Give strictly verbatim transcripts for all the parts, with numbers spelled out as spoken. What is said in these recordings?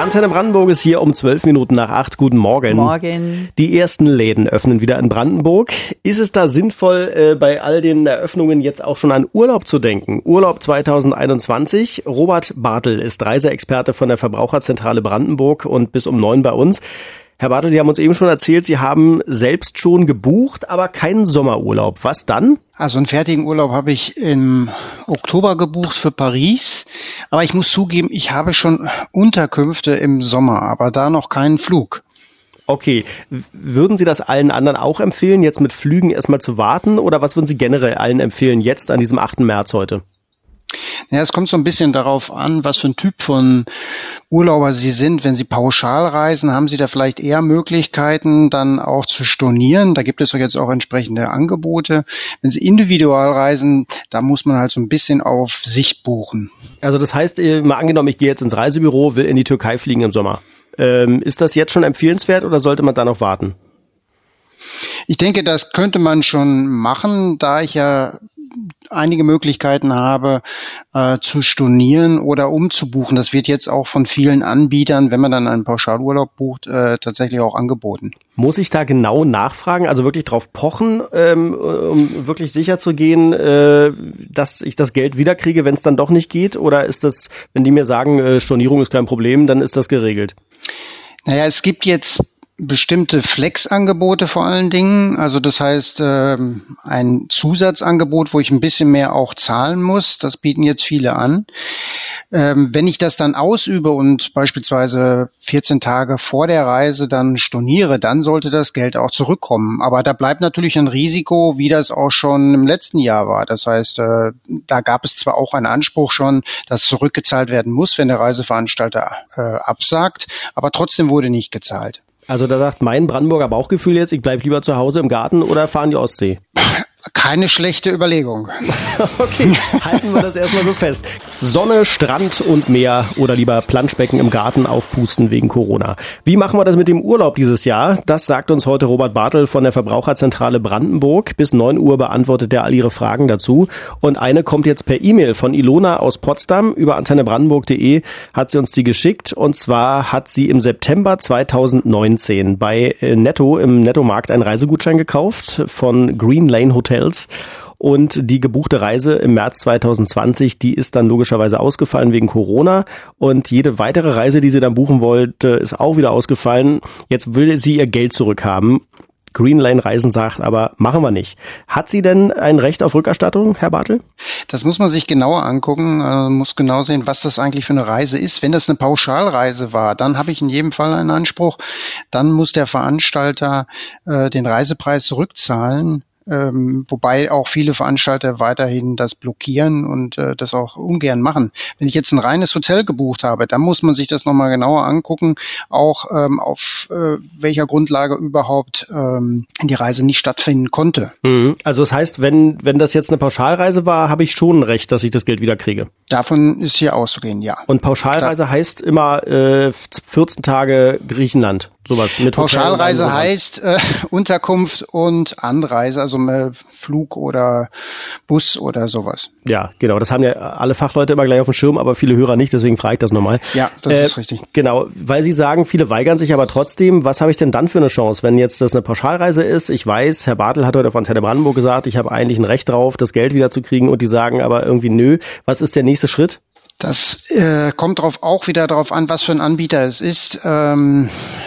Antenne Brandenburg ist hier um zwölf Minuten nach acht. Guten Morgen. Morgen. Die ersten Läden öffnen wieder in Brandenburg. Ist es da sinnvoll, äh, bei all den Eröffnungen jetzt auch schon an Urlaub zu denken? Urlaub zwanzig einundzwanzig. Robert Bartel ist Reiseexperte von der Verbraucherzentrale Brandenburg und bis um neun bei uns. Herr Bartel, Sie haben uns eben schon erzählt, Sie haben selbst schon gebucht, aber keinen Sommerurlaub. Was dann? Also einen fertigen Urlaub habe ich im Oktober gebucht für Paris. Aber ich muss zugeben, ich habe schon Unterkünfte im Sommer, aber da noch keinen Flug. Okay. Würden Sie das allen anderen auch empfehlen, jetzt mit Flügen erstmal zu warten? Oder was würden Sie generell allen empfehlen, jetzt an diesem achten März heute? Ja, es kommt so ein bisschen darauf an, was für ein Typ von Urlauber Sie sind. Wenn Sie pauschal reisen, haben Sie da vielleicht eher Möglichkeiten, dann auch zu stornieren. Da gibt es doch jetzt auch entsprechende Angebote. Wenn Sie individual reisen, da muss man halt so ein bisschen auf Sicht buchen. Also das heißt, mal angenommen, ich gehe jetzt ins Reisebüro, will in die Türkei fliegen im Sommer. Ähm, ist das jetzt schon empfehlenswert oder sollte man da noch warten? Ich denke, das könnte man schon machen, da ich ja einige Möglichkeiten habe, äh, zu stornieren oder umzubuchen. Das wird jetzt auch von vielen Anbietern, wenn man dann einen Pauschalurlaub bucht, äh, tatsächlich auch angeboten. Muss ich da genau nachfragen, also wirklich drauf pochen, ähm, um wirklich sicher zu gehen, äh, dass ich das Geld wiederkriege, wenn es dann doch nicht geht? Oder ist das, wenn die mir sagen, äh, Stornierung ist kein Problem, dann ist das geregelt? Naja, es gibt jetzt bestimmte Flex-Angebote vor allen Dingen, also das heißt ähm, ein Zusatzangebot, wo ich ein bisschen mehr auch zahlen muss, das bieten jetzt viele an. Ähm, wenn ich das dann ausübe und beispielsweise vierzehn Tage vor der Reise dann storniere, dann sollte das Geld auch zurückkommen. Aber da bleibt natürlich ein Risiko, wie das auch schon im letzten Jahr war. Das heißt, äh, da gab es zwar auch einen Anspruch schon, dass zurückgezahlt werden muss, wenn der Reiseveranstalter äh, absagt, aber trotzdem wurde nicht gezahlt. Also da sagt mein Brandenburger Bauchgefühl jetzt, ich bleib lieber zu Hause im Garten oder fahren die Ostsee? Keine schlechte Überlegung. Okay, halten wir das erstmal so fest. Sonne, Strand und Meer oder lieber Planschbecken im Garten aufpusten wegen Corona. Wie machen wir das mit dem Urlaub dieses Jahr? Das sagt uns heute Robert Bartel von der Verbraucherzentrale Brandenburg. Bis neun Uhr beantwortet er all Ihre Fragen dazu. Und eine kommt jetzt per E-Mail von Ilona aus Potsdam. Über antenne brandenburg punkt de hat sie uns die geschickt. Und zwar hat sie im September zweitausendneunzehn bei Netto im Nettomarkt einen Reisegutschein gekauft von Green Lane Hotels. Und die gebuchte Reise im März zweitausendzwanzig, die ist dann logischerweise ausgefallen wegen Corona. Und jede weitere Reise, die sie dann buchen wollte, ist auch wieder ausgefallen. Jetzt will sie ihr Geld zurückhaben. Green Lane Reisen sagt aber, machen wir nicht. Hat sie denn ein Recht auf Rückerstattung, Herr Bartel? Das muss man sich genauer angucken, äh, muss genau sehen, was das eigentlich für eine Reise ist. Wenn das eine Pauschalreise war, dann habe ich in jedem Fall einen Anspruch. Dann muss der Veranstalter äh, den Reisepreis zurückzahlen. Ähm, wobei auch viele Veranstalter weiterhin das blockieren und äh, das auch ungern machen. Wenn ich jetzt ein reines Hotel gebucht habe, dann muss man sich das nochmal genauer angucken, auch ähm, auf äh, welcher Grundlage überhaupt ähm, die Reise nicht stattfinden konnte. Mhm. Also das heißt, wenn wenn das jetzt eine Pauschalreise war, habe ich schon ein Recht, dass ich das Geld wieder kriege. Davon ist hier auszugehen, ja. Und Pauschalreise da heißt immer äh, vierzehn Tage Griechenland, sowas mit Hotel. Pauschalreise heißt äh, Unterkunft und Anreise, also äh, Flug oder Bus oder sowas. Ja, genau. Das haben ja alle Fachleute immer gleich auf dem Schirm, aber viele Hörer nicht, deswegen frage ich das nochmal. Ja, das äh, ist richtig. Genau, weil Sie sagen, viele weigern sich aber trotzdem. Was habe ich denn dann für eine Chance, wenn jetzt das eine Pauschalreise ist? Ich weiß, Herr Bartel hat heute auf Antenne Brandenburg gesagt, ich habe eigentlich ein Recht drauf, das Geld wieder zu kriegen und die sagen aber irgendwie nö. Was ist der nächste Schritt? Das äh, kommt drauf auch wieder darauf an, was für ein Anbieter es ist. Ähm,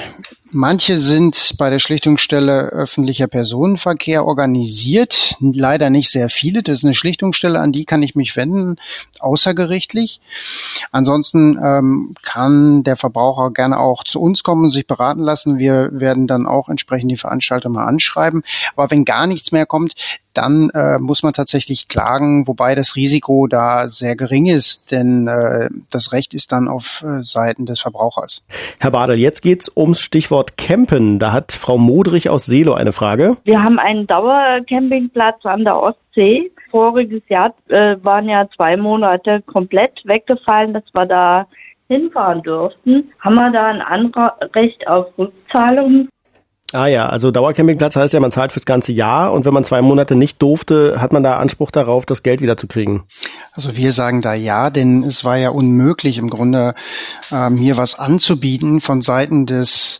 manche sind bei der Schlichtungsstelle öffentlicher Personenverkehr organisiert, leider nicht sehr viele. Das ist eine Schlichtungsstelle, an die kann ich mich wenden, außergerichtlich. Ansonsten ähm, kann der Verbraucher gerne auch zu uns kommen und sich beraten lassen. Wir werden dann auch entsprechend die Veranstalter mal anschreiben. Aber wenn gar nichts mehr kommt, dann äh, muss man tatsächlich klagen, wobei das Risiko da sehr gering ist, denn äh, das Recht ist dann auf äh, Seiten des Verbrauchers. Herr Bartel, jetzt geht's ums Stichwort Campen. Da hat Frau Modrich aus Seelow eine Frage. Wir haben einen Dauercampingplatz an der Ostsee. Voriges Jahr äh, waren ja zwei Monate komplett weggefallen, dass wir da hinfahren durften. Haben wir da ein Anrecht auf Rückzahlung? Ah ja, also Dauercampingplatz heißt ja, man zahlt fürs ganze Jahr und wenn man zwei Monate nicht durfte, hat man da Anspruch darauf, das Geld wieder zu kriegen? Also wir sagen da ja, denn es war ja unmöglich im Grunde ähm, hier was anzubieten von Seiten des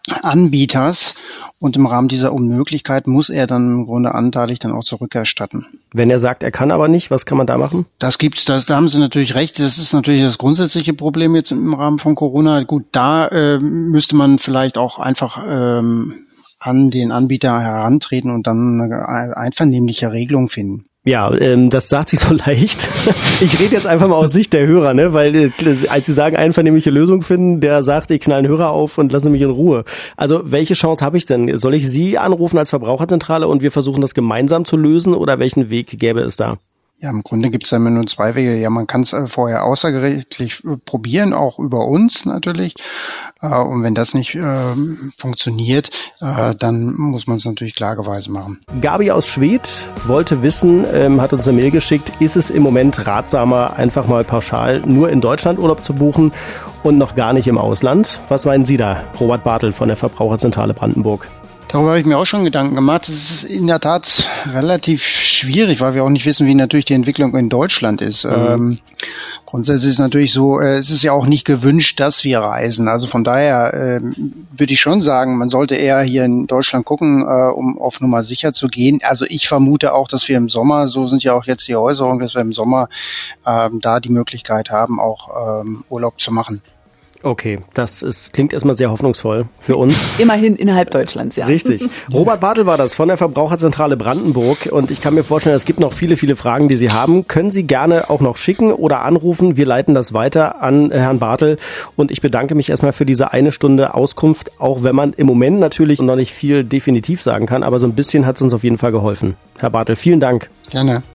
Anbieters und im Rahmen dieser Unmöglichkeit muss er dann im Grunde anteilig dann auch zurückerstatten. Wenn er sagt, er kann aber nicht, was kann man da machen? Das gibt's, das, da haben Sie natürlich recht. Das ist natürlich das grundsätzliche Problem jetzt im Rahmen von Corona. Gut, da äh, müsste man vielleicht auch einfach ähm, an den Anbieter herantreten und dann eine einvernehmliche Regelung finden. Ja, ähm, das sagt sich so leicht. Ich rede jetzt einfach mal aus Sicht der Hörer, ne, weil äh, als Sie sagen, einvernehmliche Lösung finden, der sagt, ich knall einen Hörer auf und lasse mich in Ruhe. Also welche Chance habe ich denn? Soll ich Sie anrufen als Verbraucherzentrale und wir versuchen das gemeinsam zu lösen oder welchen Weg gäbe es da? Ja, im Grunde gibt's ja immer nur zwei Wege. Ja, man kann es vorher außergerichtlich probieren, auch über uns natürlich. Und wenn das nicht äh, funktioniert, äh, dann muss man es natürlich klageweise machen. Gabi aus Schwedt wollte wissen, ähm, hat uns eine Mail geschickt, ist es im Moment ratsamer, einfach mal pauschal nur in Deutschland Urlaub zu buchen und noch gar nicht im Ausland? Was meinen Sie da, Robert Bartel von der Verbraucherzentrale Brandenburg? Darüber habe ich mir auch schon Gedanken gemacht. Es ist in der Tat relativ schwierig, weil wir auch nicht wissen, wie natürlich die Entwicklung in Deutschland ist. Mhm. Ähm, grundsätzlich ist es natürlich so, äh, es ist ja auch nicht gewünscht, dass wir reisen. Also von daher äh, würde ich schon sagen, man sollte eher hier in Deutschland gucken, äh, um auf Nummer sicher zu gehen. Also ich vermute auch, dass wir im Sommer, so sind ja auch jetzt die Äußerungen, dass wir im Sommer äh, da die Möglichkeit haben, auch ähm, Urlaub zu machen. Okay, das ist, klingt erstmal sehr hoffnungsvoll für uns. Immerhin innerhalb Deutschlands, ja. Richtig. Robert Bartel war das von der Verbraucherzentrale Brandenburg und ich kann mir vorstellen, es gibt noch viele, viele Fragen, die Sie haben. Können Sie gerne auch noch schicken oder anrufen. Wir leiten das weiter an Herrn Bartel und ich bedanke mich erstmal für diese eine Stunde Auskunft, auch wenn man im Moment natürlich noch nicht viel definitiv sagen kann, aber so ein bisschen hat es uns auf jeden Fall geholfen. Herr Bartel, vielen Dank. Gerne.